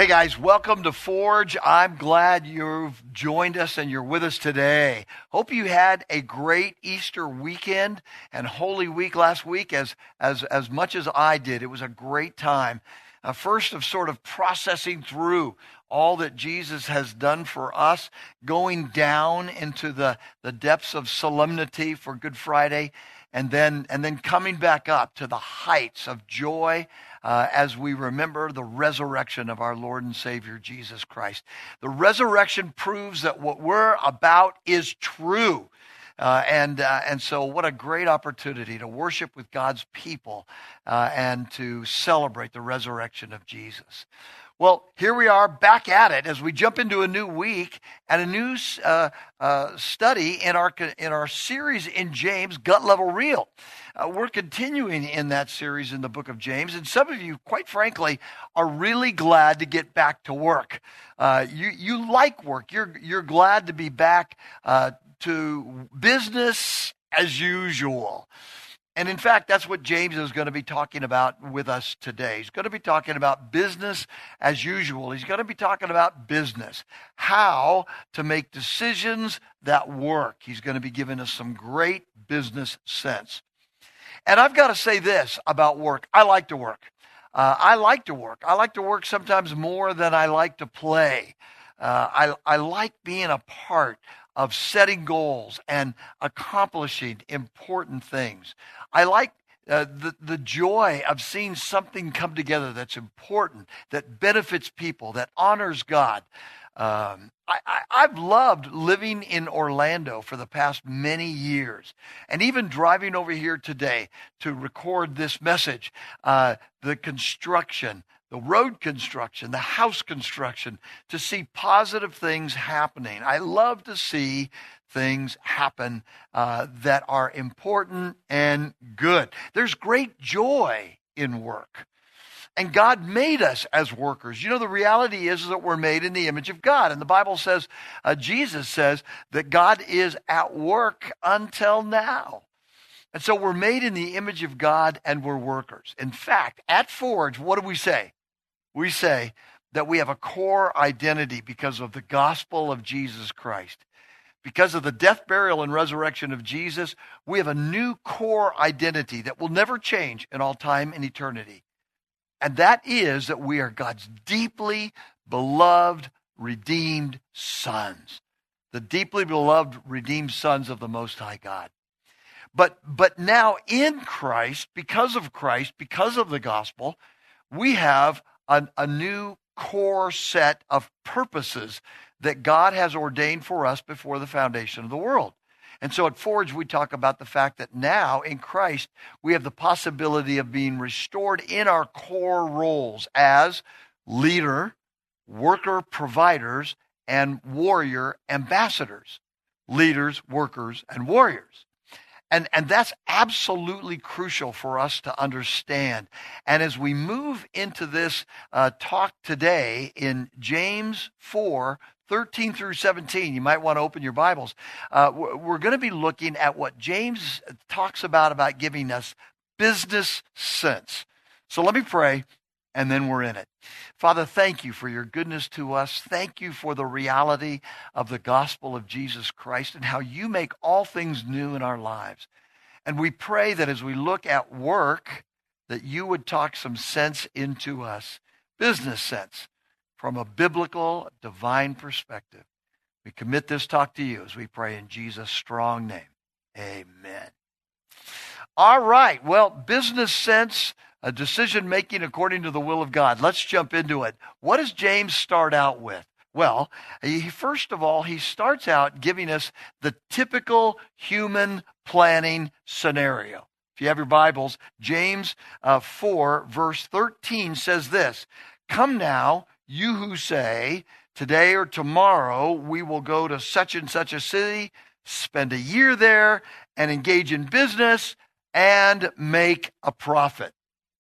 Hey guys, welcome to Forge. I'm glad you've joined us and you're with us today. Hope you had a great Easter weekend and Holy Week last week as much as I did. It was a great time. First of sort of processing through all that Jesus has done for us, going down into the depths of solemnity for Good Friday, and then coming back up to the heights of joy as we remember the resurrection of our Lord and Savior Jesus Christ. The resurrection proves that what we're about is true. And so what a great opportunity to worship with God's people and to celebrate the resurrection of Jesus. Well, here we are back at it as we jump into a new week and a new study in our series in James, Gut Level Real. We're continuing in that series in the book of James, and some of you, quite frankly, are really glad to get back to work. You like work. You're glad to be back to business as usual. And in fact, that's what James is going to be talking about with us today. He's going to be talking about business as usual. He's going to be talking about business, how to make decisions that work. He's going to be giving us some great business sense. And I've got to say this about work. I like to work. I like to work. I like to work sometimes more than I like to play. I like being a part of setting goals and accomplishing important things. I like the joy of seeing something come together that's important, that benefits people, that honors God. I've loved living in Orlando for the past many years, and even driving over here today to record this message. The construction, the road construction, the house construction, to see positive things happening. I love to see things happen that are important and good. There's great joy in work. And God made us as workers. You know, the reality is that we're made in the image of God. And the Bible says, Jesus says that God is at work until now. And so we're made in the image of God and we're workers. In fact, at Forge, what do we say? We say that we have a core identity because of the gospel of Jesus Christ. Because of the death, burial, and resurrection of Jesus, we have a new core identity that will never change in all time and eternity. And that is that we are God's deeply beloved, redeemed sons. The deeply beloved, redeemed sons of the Most High God. But now in Christ, because of the gospel, we have a new core set of purposes that God has ordained for us before the foundation of the world. And so at Forge, we talk about the fact that now in Christ, we have the possibility of being restored in our core roles as leader, worker providers, and warrior ambassadors. Leaders, workers, and warriors. And that's absolutely crucial for us to understand. And as we move into this talk today in James 4:13 through 17, you might want to open your Bibles. We're going to be looking at what James talks about giving us business sense. So let me pray, and then we're in it. Father, thank you for your goodness to us. Thank you for the reality of the gospel of Jesus Christ and how you make all things new in our lives. And we pray that as we look at work, that you would talk some sense into us, business sense, from a biblical, divine perspective. We commit this talk to you as we pray in Jesus' strong name. Amen. All right. Well, business sense, a decision making according to the will of God. Let's jump into it. What does James start out with? Well, first of all, he starts out giving us the typical human planning scenario. If you have your Bibles, James 4, verse 13 says this, "Come now, you who say, today or tomorrow we will go to such and such a city, spend a year there, and engage in business and make a profit."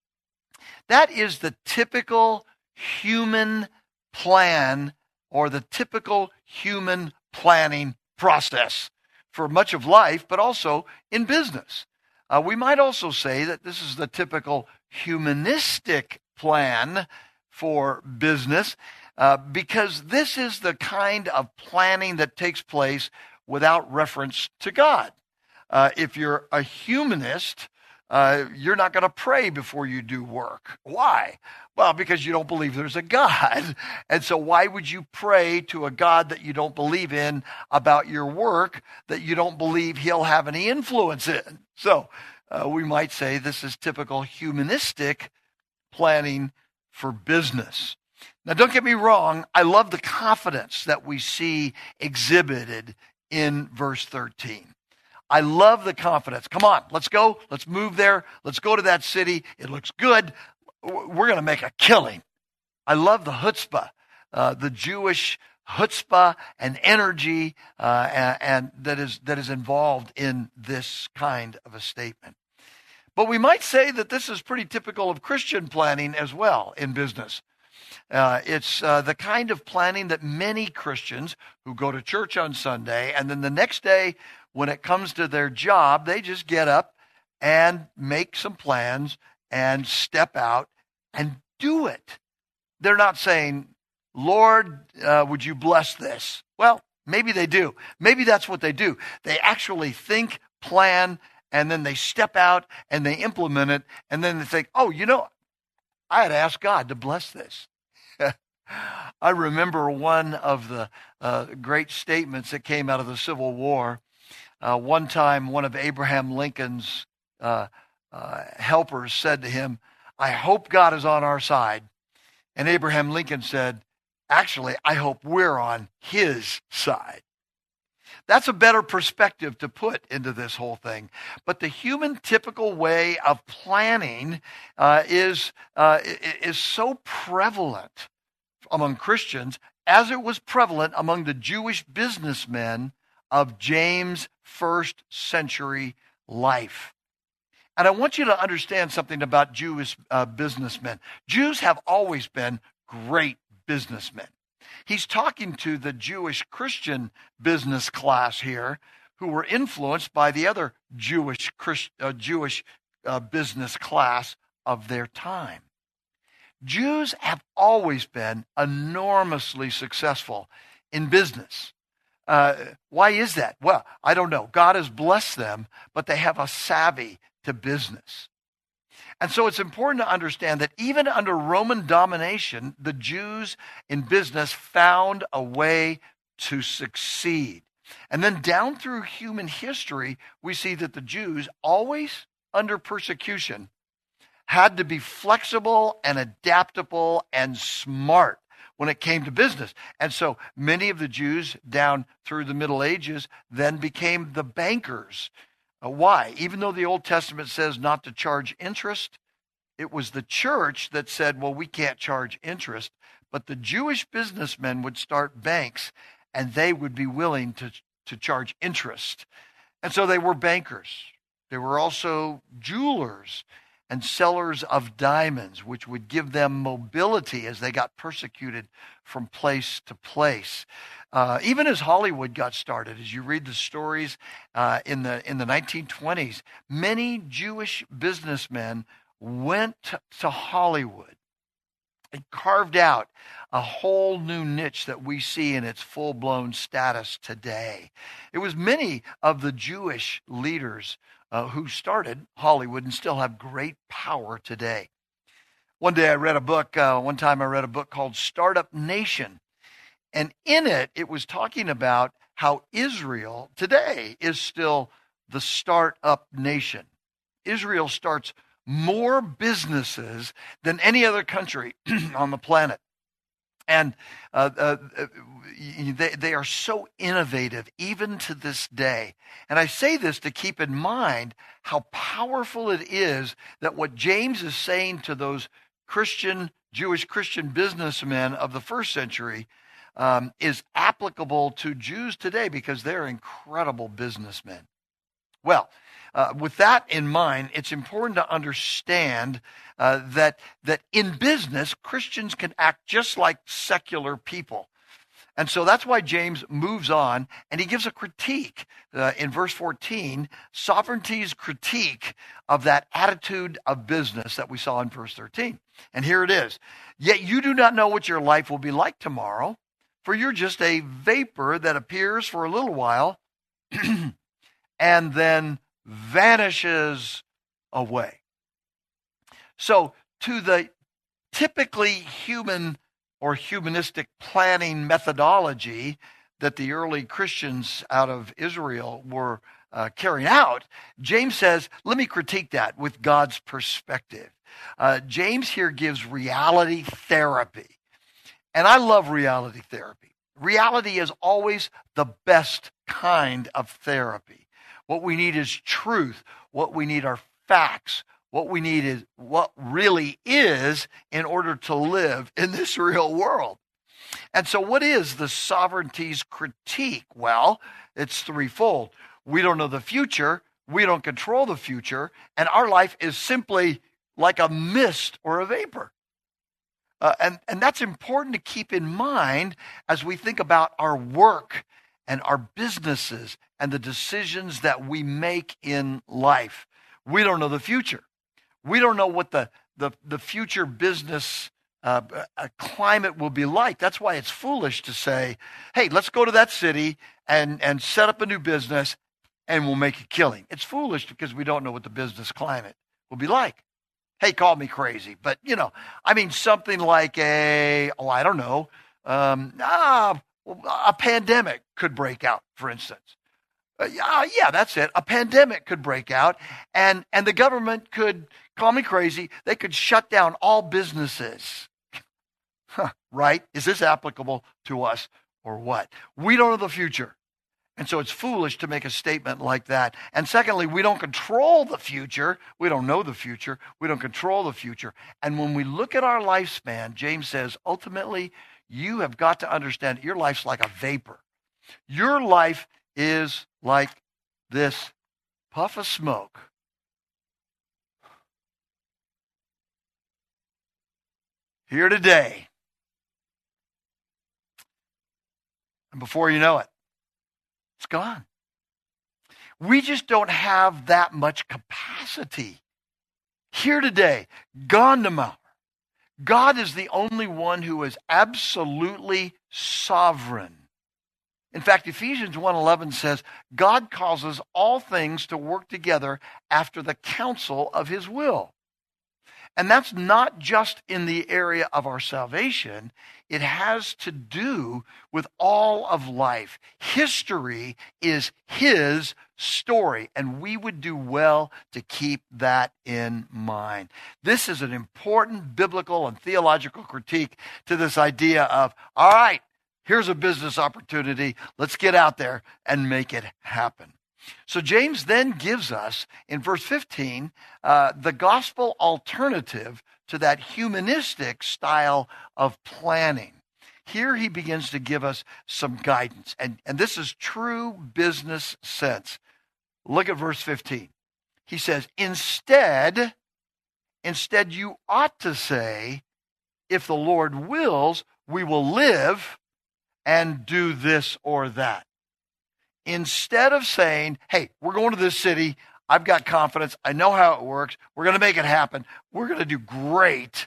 That is the typical human plan or the typical human planning process for much of life, but also in business. We might also say that this is the typical humanistic plan for business because this is the kind of planning that takes place without reference to God. If you're a humanist, you're not going to pray before you do work. Why? Well, because you don't believe there's a God. And so why would you pray to a God that you don't believe in about your work that you don't believe he'll have any influence in? So we might say this is typical humanistic planning for business. Now, don't get me wrong. I love the confidence that we see exhibited in verse 13. I love the confidence. Come on, let's go. Let's move there. Let's go to that city. It looks good. We're going to make a killing. I love the chutzpah, the Jewish chutzpah and energy and that is involved in this kind of a statement. But we might say that this is pretty typical of Christian planning as well in business. It's the kind of planning that many Christians who go to church on Sunday and then the next day when it comes to their job, they just get up and make some plans and step out and do it. They're not saying, Lord, would you bless this? Well, maybe they do. Maybe that's what they do. They actually think, plan, and then they step out and they implement it. And then they think, oh, I had to ask God to bless this. I remember one of the great statements that came out of the Civil War. One time, one of Abraham Lincoln's helpers said to him, I hope God is on our side. And Abraham Lincoln said, actually, I hope we're on his side. That's a better perspective to put into this whole thing. But the human typical way of planning is so prevalent among Christians as it was prevalent among the Jewish businessmen of James' first century life. And I want you to understand something about Jewish businessmen. Jews have always been great businessmen. He's talking to the Jewish Christian business class here who were influenced by the other Jewish business class of their time. Jews have always been enormously successful in business. Why is that? Well, I don't know. God has blessed them, but they have a savvy to business. And so it's important to understand that even under Roman domination, the Jews in business found a way to succeed. And then down through human history, we see that the Jews, always under persecution, had to be flexible and adaptable and smart when it came to business. And so many of the Jews down through the Middle Ages then became the bankers. Why? Even though the Old Testament says not to charge interest, it was the church that said, well, we can't charge interest. But the Jewish businessmen would start banks and they would be willing to charge interest. And so they were bankers. They were also jewelers and sellers of diamonds, which would give them mobility as they got persecuted from place to place. Even as Hollywood got started, as you read the stories in the 1920s, many Jewish businessmen went to Hollywood and carved out a whole new niche that we see in its full-blown status today. It was many of the Jewish leaders who started Hollywood and still have great power today. One time I read a book called Startup Nation. And in it, it was talking about how Israel today is still the startup nation. Israel starts more businesses than any other country on the planet. And they are so innovative even to this day. And I say this to keep in mind how powerful it is that what James is saying to those Jewish Christian businessmen of the first century is applicable to Jews today because they're incredible businessmen. Well, with that in mind, it's important to understand that in business, Christians can act just like secular people. And so that's why James moves on, and he gives a critique in verse 14, sovereignty's critique of that attitude of business that we saw in verse 13. And here it is. Yet you do not know what your life will be like tomorrow, for you're just a vapor that appears for a little while and then vanishes away. So to the typically human or humanistic planning methodology that the early Christians out of Israel were carrying out, James says, let me critique that with God's perspective. James here gives reality therapy. And I love reality therapy. Reality is always the best kind of therapy. What we need is truth. What we need are facts. What we need is what really is in order to live in this real world. And so what is the sovereignty's critique? Well, it's threefold. We don't know the future. We don't control the future. And our life is simply like a mist or a vapor. And that's important to keep in mind as we think about our work and our businesses and the decisions that we make in life. We don't know the future. We don't know what the future business climate will be like. That's why it's foolish to say, hey, let's go to that city and set up a new business and we'll make a killing. It's foolish because we don't know what the business climate will be like. Hey, call me crazy, but something like a pandemic could break out, for instance. Yeah, that's it. A pandemic could break out, and the government could, call me crazy, they could shut down all businesses. Right? Is this applicable to us or what? We don't know the future. And so it's foolish to make a statement like that. And secondly, we don't control the future. We don't know the future. We don't control the future. And when we look at our lifespan, James says, ultimately, you have got to understand your life's like a vapor. Your life is like this puff of smoke. Here today. And before you know it, it's gone. We just don't have that much capacity. Here today, gone tomorrow. God is the only one who is absolutely sovereign. In fact, Ephesians 1:11 says, God causes all things to work together after the counsel of his will. And that's not just in the area of our salvation. It has to do with all of life. History is his story, and we would do well to keep that in mind. This is an important biblical and theological critique to this idea of, all right, here's a business opportunity. Let's get out there and make it happen. So James then gives us, in verse 15, the gospel alternative to that humanistic style of planning. Here he begins to give us some guidance, and this is true business sense. Look at verse 15. He says, instead you ought to say, if the Lord wills, we will live and do this or that. Instead of saying, hey, we're going to this city, I've got confidence, I know how it works, we're going to make it happen, we're going to do great.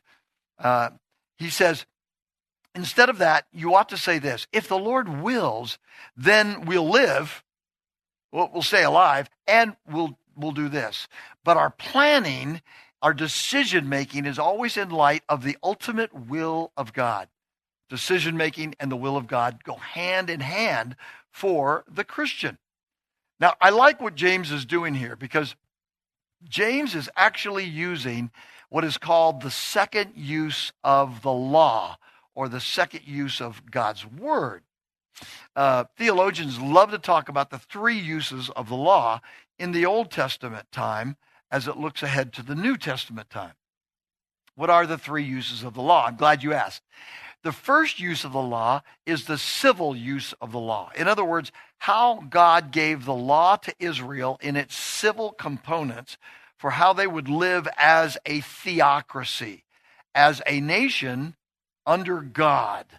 He says, instead of that, you ought to say this, if the Lord wills, then we'll live, we'll stay alive, and we'll do this. But our planning, our decision-making is always in light of the ultimate will of God. Decision-making and the will of God go hand in hand for the Christian. Now, I like what James is doing here because James is actually using what is called the second use of the law or the second use of God's word. Theologians love to talk about the three uses of the law in the Old Testament time as it looks ahead to the New Testament time. What are the three uses of the law? I'm glad you asked. The first use of the law is the civil use of the law. In other words, how God gave the law to Israel in its civil components for how they would live as a theocracy, as a nation under God,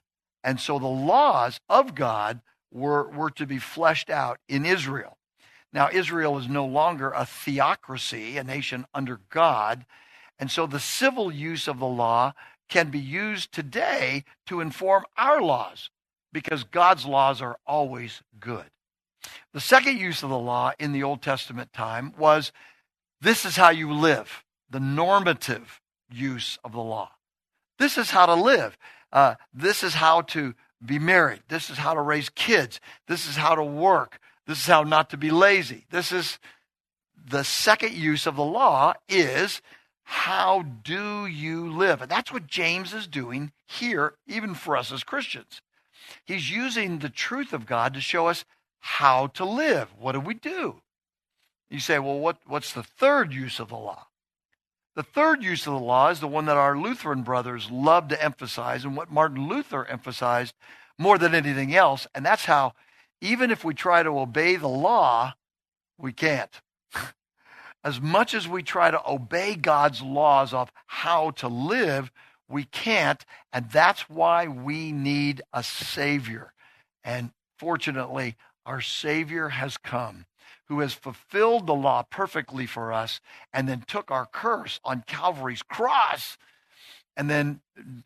And so the laws of God were to be fleshed out in Israel. Now, Israel is no longer a theocracy, a nation under God. And so the civil use of the law can be used today to inform our laws, because God's laws are always good. The second use of the law in the Old Testament time was, this is how you live, the normative use of the law. This is how to live. This is how to be married. This is how to raise kids. This is how to work. This is how not to be lazy. This is the second use of the law, is how do you live? And that's what James is doing here, even for us as Christians. He's using the truth of God to show us how to live. What do we do? You say, well, what's the third use of the law? The third use of the law is the one that our Lutheran brothers love to emphasize, and what Martin Luther emphasized more than anything else, and that's how, even if we try to obey the law, we can't. As much as we try to obey God's laws of how to live, we can't, and that's why we need a Savior. And fortunately, our Savior has come, who has fulfilled the law perfectly for us, and then took our curse on Calvary's cross, and then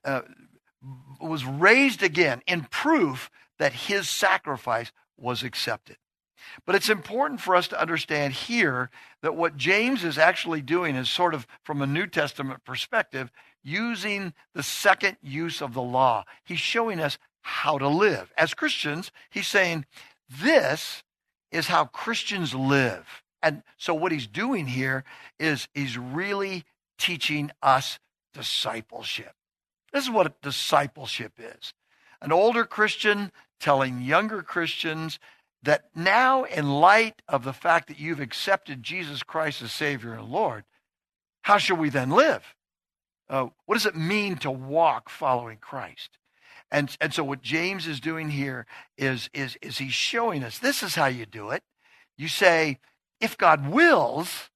was raised again in proof that his sacrifice was accepted. But it's important for us to understand here that what James is actually doing is sort of, from a New Testament perspective, using the second use of the law. He's showing us how to live. As Christians, he's saying, this is how Christians live. And so what he's doing here is he's really teaching us discipleship. This is what discipleship is. An older Christian telling younger Christians that now, in light of the fact that you've accepted Jesus Christ as Savior and Lord, how shall we then live? What does it mean to walk following Christ? And so what James is doing here is he's showing us, this is how you do it. You say, if God wills,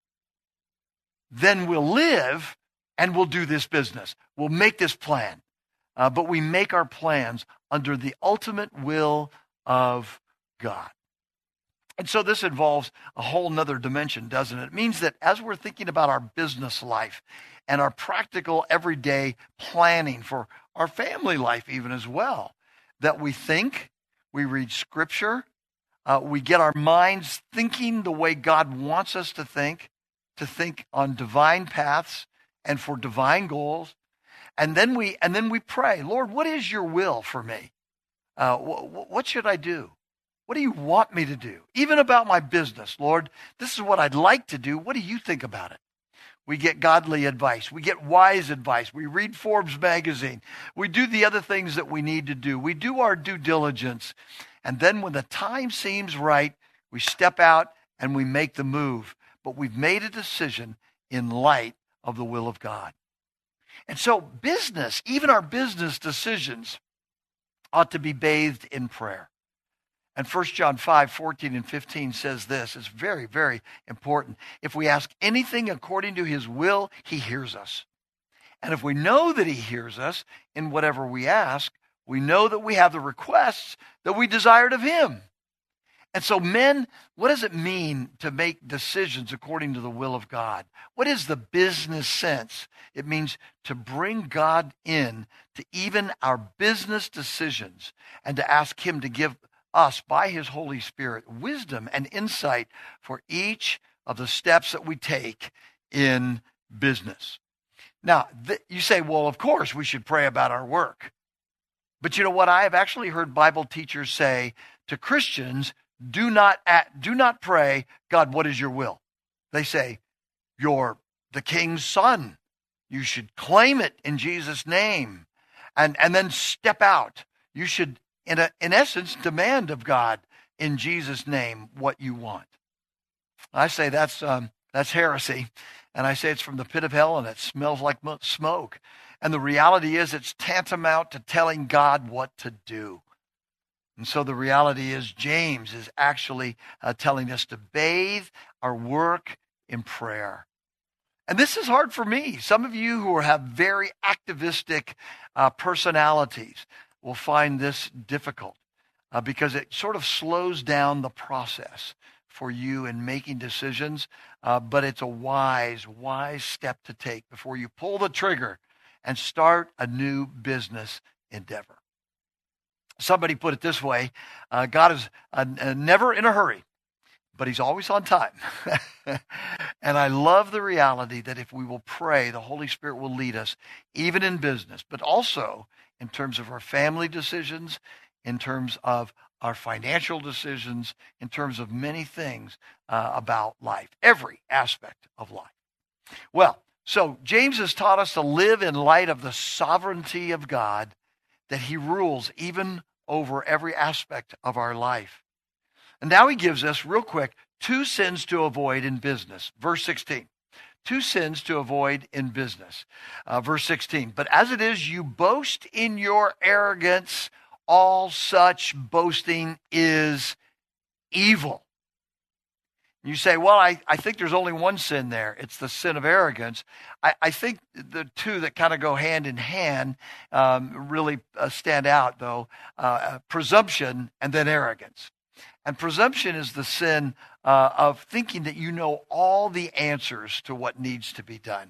then we'll live and we'll do this business. We'll make this plan. But we make our plans under the ultimate will of God. And so this involves a whole nother dimension, doesn't it? It means that as we're thinking about our business life and our practical everyday planning for our family life even as well, that we think, we read Scripture, we get our minds thinking the way God wants us to think on divine paths and for divine goals. And then we pray, Lord, what is your will for me? What should I do? What do you want me to do? Even about my business, Lord, this is what I'd like to do. What do you think about it? We get godly advice. We get wise advice. We read Forbes magazine. We do the other things that we need to do. We do our due diligence. And then when the time seems right, we step out and we make the move. But we've made a decision in light of the will of God. And so business, even our business decisions, ought to be bathed in prayer. And 1 John 5:14 and 15 says this. It's very, very important. If we ask anything according to his will, he hears us. And if we know that he hears us in whatever we ask, we know that we have the requests that we desired of him. And so men, what does it mean to make decisions according to the will of God? What is the business sense? It means to bring God in to even our business decisions and to ask him to give us, by his Holy Spirit, wisdom and insight for each of the steps that we take in business. Now, you say, well, of course we should pray about our work. But you know what? I have actually heard Bible teachers say to Christians, do not pray, God, what is your will? They say, you're the king's son. You should claim it in Jesus' name and then step out. You should, in essence, demand of God in Jesus' name what you want. I say that's heresy, and I say it's from the pit of hell and it smells like smoke. And the reality is it's tantamount to telling God what to do. And so the reality is James is actually telling us to bathe our work in prayer. And this is hard for me. Some of you who have very activistic personalities will find this difficult because it sort of slows down the process for you in making decisions, but it's a wise step to take before you pull the trigger and start a new business endeavor. Somebody put it this way, God is never in a hurry, but he's always on time. And I love the reality that if we will pray, the Holy Spirit will lead us, even in business, but also in terms of our family decisions, in terms of our financial decisions, in terms of many things about life, every aspect of life. Well, so James has taught us to live in light of the sovereignty of God, that he rules even over every aspect of our life. And now he gives us, real quick, 2 sins to avoid in business. Verse 16. 2 sins to avoid in business. Verse 16. But as it is, you boast in your arrogance. All such boasting is evil. You say, well, I think there's only one sin there. It's the sin of arrogance. I think the two that kind of go hand in hand really stand out, though. Presumption and then arrogance. And presumption is the sin of thinking that you know all the answers to what needs to be done.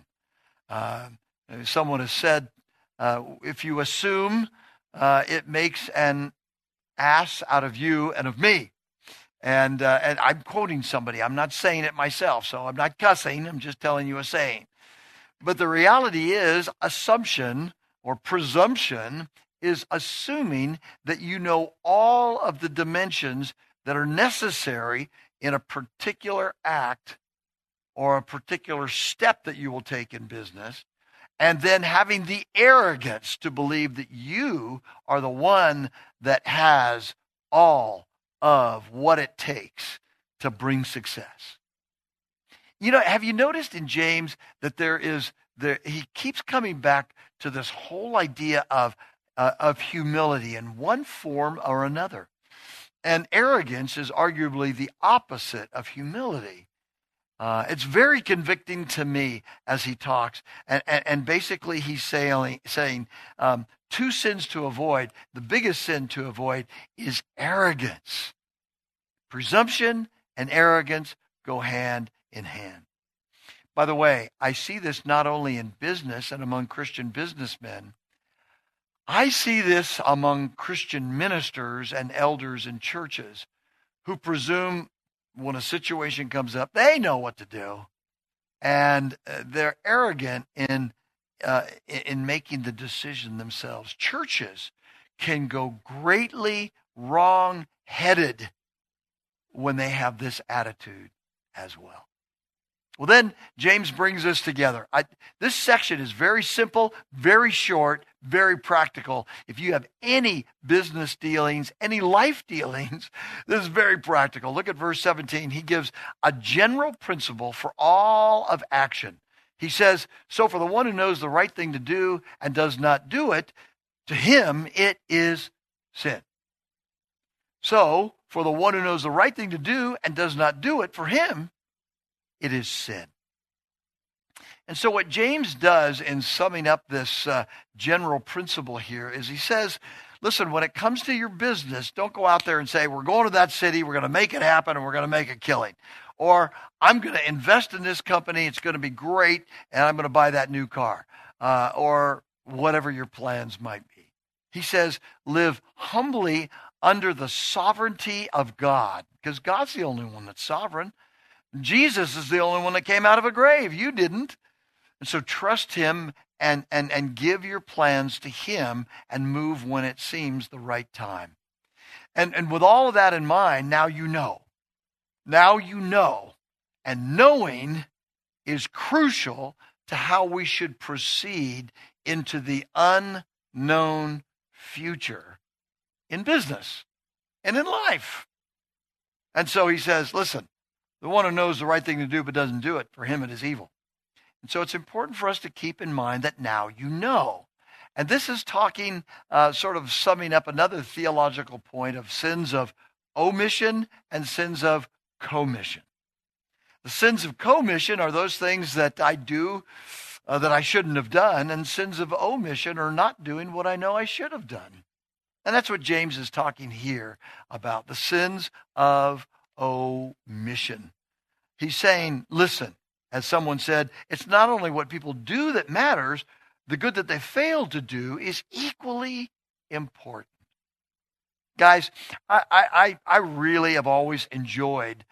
Someone has said, if you assume, it makes an ass out of you and of me. And I'm quoting somebody. I'm not saying it myself, so I'm not cussing. I'm just telling you a saying. But the reality is, assumption or presumption is assuming that you know all of the dimensions that are necessary in a particular act or a particular step that you will take in business, and then having the arrogance to believe that you are the one that has all of what it takes to bring success. You know, have you noticed in James that he keeps coming back to this whole idea of humility in one form or another. And arrogance is arguably the opposite of humility. It's very convicting to me as he talks. And basically he's saying 2 sins to avoid. The biggest sin to avoid is arrogance. Presumption and arrogance go hand in hand. By the way, I see this not only in business and among Christian businessmen. I see this among Christian ministers and elders in churches who presume when a situation comes up, they know what to do. And they're arrogant in making the decision themselves. Churches can go greatly wrong-headed when they have this attitude as well. Well, then James brings us together. This section is very simple, very short, very practical. If you have any business dealings, any life dealings, this is very practical. Look at verse 17. He gives a general principle for all of action. He says, so for the one who knows the right thing to do and does not do it, to him it is sin. So for the one who knows the right thing to do and does not do it, for him it is sin. And so what James does in summing up this general principle here is he says, listen, when it comes to your business, don't go out there and say, we're going to that city, we're going to make it happen, and we're going to make a killing. Or I'm going to invest in this company, it's going to be great, and I'm going to buy that new car. Or whatever your plans might be. He says, live humbly under the sovereignty of God, because God's the only one that's sovereign. Jesus is the only one that came out of a grave. You didn't. And so trust him and give your plans to him and move when it seems the right time. And with all of that in mind, now you know. Now you know. And knowing is crucial to how we should proceed into the unknown future in business and in life. And so he says, listen, the one who knows the right thing to do but doesn't do it, for him it is evil. And so it's important for us to keep in mind that now you know. And this is talking, sort of summing up another theological point of sins of omission and sins of commission. The sins of commission are those things that I do that I shouldn't have done, and sins of omission are not doing what I know I should have done. And that's what James is talking here about, the sins of omission. He's saying, listen, as someone said, it's not only what people do that matters, the good that they fail to do is equally important. Guys, I really have always enjoyed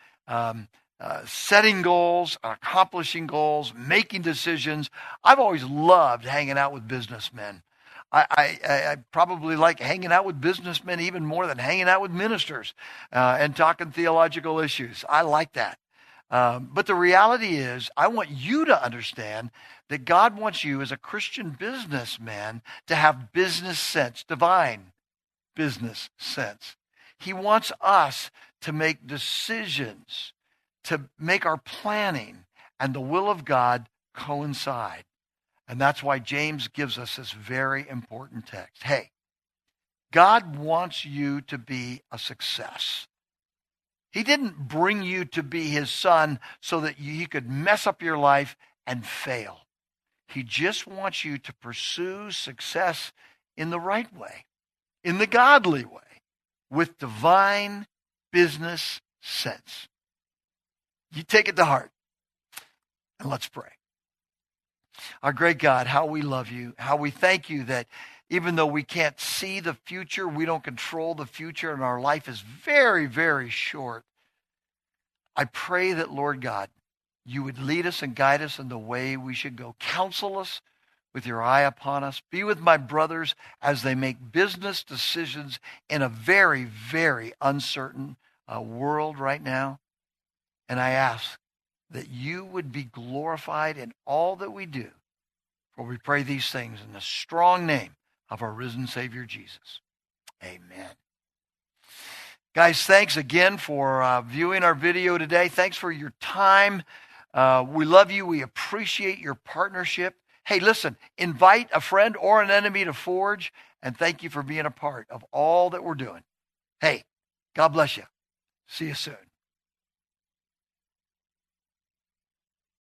setting goals, accomplishing goals, making decisions. I've always loved hanging out with businessmen. I probably like hanging out with businessmen even more than hanging out with ministers and talking theological issues. I like that. But the reality is, I want you to understand that God wants you as a Christian businessman to have business sense, divine business sense. He wants us to make decisions, to make our planning and the will of God coincide. And that's why James gives us this very important text. Hey, God wants you to be a success. He didn't bring you to be his son so that he could mess up your life and fail. He just wants you to pursue success in the right way, in the godly way, with divine business sense. You take it to heart. And let's pray. Our great God, how we love you, how we thank you that even though we can't see the future, we don't control the future, and our life is very, very short. I pray that, Lord God, you would lead us and guide us in the way we should go. Counsel us with your eye upon us. Be with my brothers as they make business decisions in a very, very uncertain world right now. And I ask that you would be glorified in all that we do. For we pray these things in the strong name of our risen Savior, Jesus. Amen. Guys, thanks again for viewing our video today. Thanks for your time. We love you. We appreciate your partnership. Hey, listen, invite a friend or an enemy to Forge, and thank you for being a part of all that we're doing. Hey, God bless you. See you soon.